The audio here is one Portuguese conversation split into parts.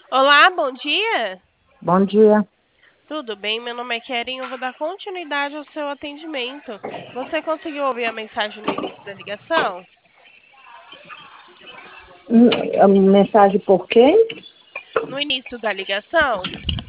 Olá, bom dia. Bom dia. Tudo bem? Meu nome é Keren e eu vou dar continuidade ao seu atendimento. Você conseguiu ouvir a mensagem no início da ligação? A mensagem por quem? No início da ligação?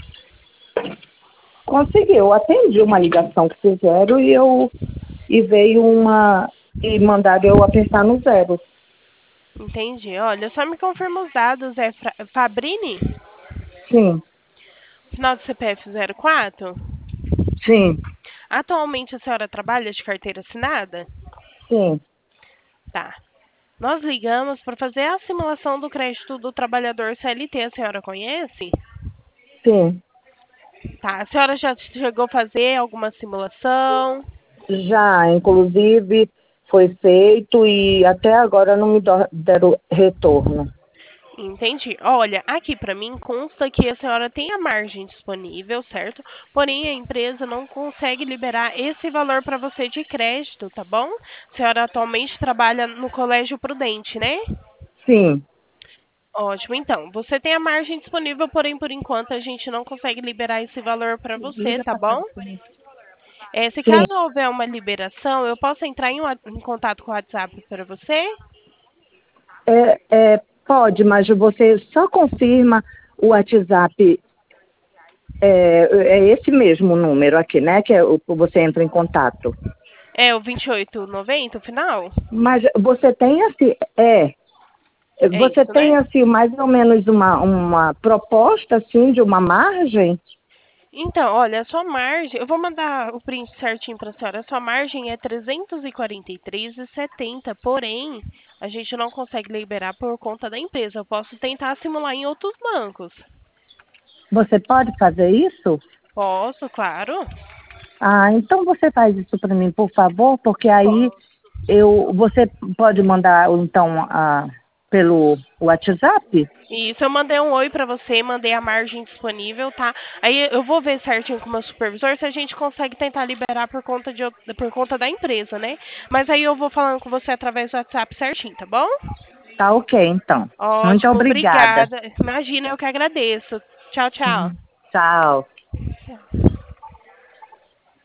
Consegui, eu atendi uma ligação que fizeram e veio uma e mandaram eu apertar no zero. Entendi. Olha, só me confirma os dados. É Fabrini? Sim, Final do CPF 04? sim, Atualmente a senhora trabalha de carteira assinada? sim, Tá. Nós ligamos para fazer a simulação do crédito do trabalhador CLT. A senhora conhece? sim. Tá. A senhora já chegou a fazer alguma simulação? Já, inclusive, foi feito e até agora não me deram retorno. Entendi. Olha, aqui para mim consta que a senhora tem a margem disponível, certo? Porém, a empresa não consegue liberar esse valor para você de crédito, tá bom? A senhora atualmente trabalha no Colégio Prudente, né? Sim, Ótimo. Então, você tem a margem disponível, porém, por enquanto, a gente não consegue liberar esse valor para você, tá bom? Se sim. caso houver uma liberação, eu posso entrar em contato com o WhatsApp para você? Pode, mas você só confirma o WhatsApp. É esse mesmo número aqui, né? Que você entra em contato. É o 2890, o final? Mas você tem assim, É você isso, né? tem assim mais ou menos uma proposta assim de uma margem? Então, olha, a sua margem, eu vou mandar o print certinho para a senhora. A sua margem é 343,70, porém, a gente não consegue liberar por conta da empresa. Eu posso tentar simular em outros bancos. Você pode fazer isso? Posso, claro. Ah, então você faz isso para mim, por favor, porque aí Posso. você pode mandar então pelo WhatsApp? Isso, eu mandei um oi para você, mandei a margem disponível, tá? Aí eu vou ver certinho com o meu supervisor se a gente consegue tentar liberar por conta da empresa, né? Mas aí eu vou falando com você através do WhatsApp certinho, tá bom? Tá ok, então. Muito Ótimo, obrigada. obrigada. Imagina, eu que agradeço. Tchau, tchau. Tchau.